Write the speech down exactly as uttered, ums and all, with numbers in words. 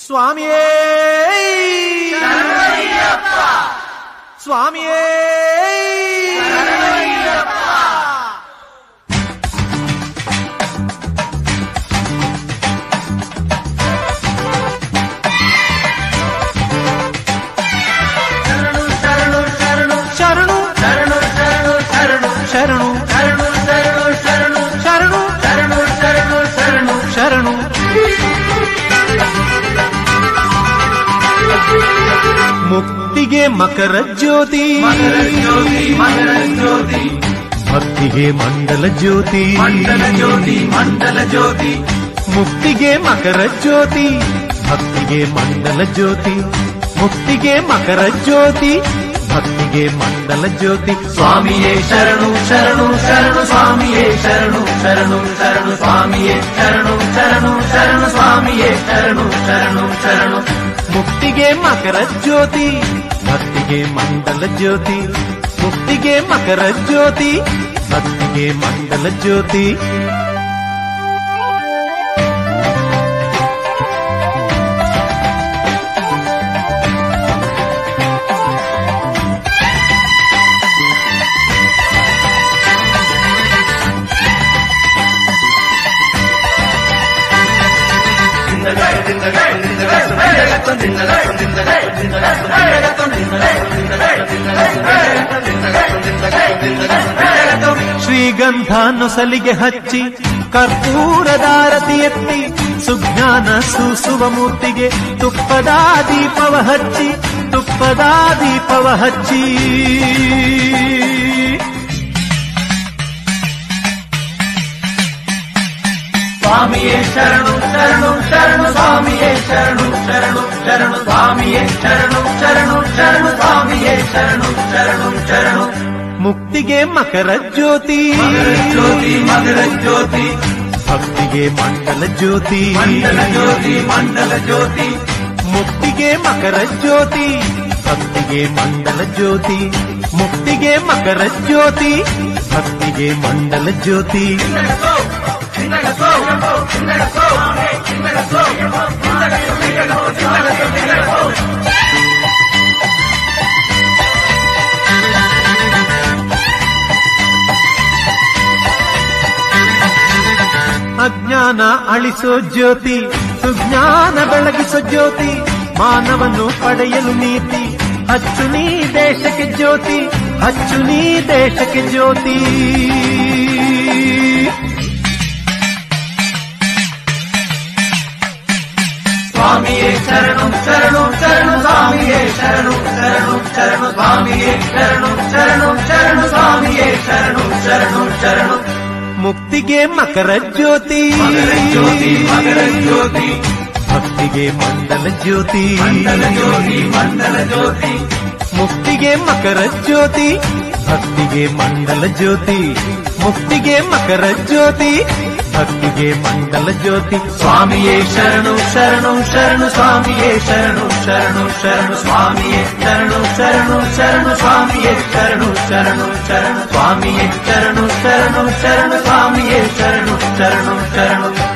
ಸ್ವಾಮಿಯೇ ಸ್ವಾಮಿಯೇ ಶರಣು ಶರಣು ಶರಣು ಶರಣು ಶರಣು ಶರಣು ಶರಣು ಶರಣು ಶರಣು ಶರಣು ಮುಕ್ತಿಗೆ ಮಕರ ಜ್ಯೋತಿ ಮಕರ ಜ್ಯೋತಿ ಮಕರ ಜ್ಯೋತಿ ಭಕ್ತಿಗೆ ಮಂಡಲ ಜ್ಯೋತಿ ಮಂಡಲ ಜ್ಯೋತಿ ಮಂಡಲ ಜ್ಯೋತಿ ಮುಕ್ತಿಗೆ ಮಕರ ಜ್ಯೋತಿ ಭಕ್ತಿಗೆ ಮಂಡಲ ಜ್ಯೋತಿ ಮುಕ್ತಿಗೆ ಮಕರ ಜ್ಯೋತಿ ಭಕ್ತಿಗೆ ಮಂಡಲ ಜ್ಯೋತಿ ಸ್ವಾಮಿಯೇ ಶರಣು ಶರಣು ಶರಣು ಸ್ವಾಮಿಯೇ ಶರಣು ಶರಣು ಶರಣು ಸ್ವಾಮಿಯೇ ಶರಣು ಶರಣು ಶರಣು ಸ್ವಾಮಿಯೇ ಶರಣು ಶರಣು ಶರಣು ಮುಕ್ತಿಗೆ ಮಕರ ಜ್ಯೋತಿ ಭಕ್ತಿಗೆ ಮಂಡಲ ಜ್ಯೋತಿ ಮುಕ್ತಿಗೆ ಮಕರ ಜ್ಯೋತಿ ಭಕ್ತಿಗೆ ಮಂಡಲ ಜ್ಯೋತಿ ಶ್ರೀಗಂಧ ನೊಸಲಿಗೆ ಹಚ್ಚಿ ಕರ್ಪೂರದಾರತಿ ಎತ್ತಿ ಸುಜ್ಞಾನ ಸೂಸುವ ಮೂರ್ತಿಗೆ ತುಪ್ಪದ ದೀಪವ ಹಚ್ಚಿ ತುಪ್ಪದ ದೀಪವ ಹಚ್ಚಿ ಸ್ವಾಮಿಯೇ ಶರಣು ಶರಣು ಶರಣು ಸ್ವಾಮಿಯೇ ಶರಣು ಶರಣು ಶರಣು ಸ್ವಾಮಿಯೇ ಶರಣು ಶರಣು ಶರಣು ಸ್ವಾಮಿಯೇ ಶರಣು ಶರಣು ಶರಣು ಮುಕ್ತಿಗೆ ಮಕರ ಜ್ಯೋತಿ ಜ್ಯೋತಿ ಮಕರ ಜ್ಯೋತಿ ಭಕ್ತಿಗೆ ಮಂಡಲ ಜ್ಯೋತಿ ಮಂಡಲ ಜ್ಯೋತಿ ಮಂಡಲ ಜ್ಯೋತಿ ಮುಕ್ತಿಗೆ ಮಕರ ಜ್ಯೋತಿ ಭಕ್ತಿಗೆ ಮಂಡಲ ಜ್ಯೋತಿ ಮುಕ್ತಿಗೆ ಮಕರ ಜ್ಯೋತಿ ಭಕ್ತಿಗೆ ಮಂಡಲ ಜ್ಯೋತಿ ಅಜ್ಞಾನ ಅಳಿಸೋ ಜ್ಯೋತಿ ಸುಜ್ಞಾನ ಬೆಳಗಿಸೋ ಜ್ಯೋತಿ ಮಾನವನು ಪಡೆಯಲು ನೀತಿ ಹಚ್ಚು ನೀ ದೇಶಕ್ಕೆ ಜ್ಯೋತಿ ಹಚ್ಚು ನೀ ದೇಶಕ್ಕೆ ಜ್ಯೋತಿ ಸ್ವಾಮಿಯೇ ಶರಣು ಶರಣು ಶರಣು ಸ್ವಾಮಿಯೇ ಶರಣು ಶರಣು ಶರಣು ಸ್ವಾಮಿಯೇ ಶರಣು ಶರಣು ಶರಣು ಸ್ವಾಮಿಯೇ ಶರಣು ಶರಣು ಶರಣು ಮುಕ್ತಿಗೆ ಮಕರ ಜ್ಯೋತಿ ಜ್ಯೋತಿ ಮಕರ ಜ್ಯೋತಿ ಭಕ್ತಿಗೆ ಮಂಡಲ ಜ್ಯೋತಿ ಮಂಡಲ ಜ್ಯೋತಿ ಮಂಡಲ ಜ್ಯೋತಿ ಮುಕ್ತಿಗೆ ಮಕರ ಜ್ಯೋತಿ ಭಕ್ತಿಗೆ ಮಂಡಲ ಜ್ಯೋತಿ ಮುಕ್ತಿಗೆ ಮಕರ ಜ್ಯೋತಿ ಭಕ್ತಿಗೆ ಮಂಡಲ ಜ್ಯೋತಿ ಸ್ವಾಮಿಯೇ ಶರಣು ಶರಣು ಶರಣು ಸ್ವಾಮಿಯೇ ಶರಣು ಶರಣು ಶರಣು ಸ್ವಾಮಿಯೇ ಶರಣು ಶರಣು ಶರಣು ಸ್ವಾಮಿಯೇ ಶರಣು ಶರಣು ಶರಣು ಸ್ವಾಮಿಯೇ ಶರಣು ಶರಣು ಶರಣು ಸ್ವಾಮಿಯೇ ಶರಣು ಶರಣು ಶರಣು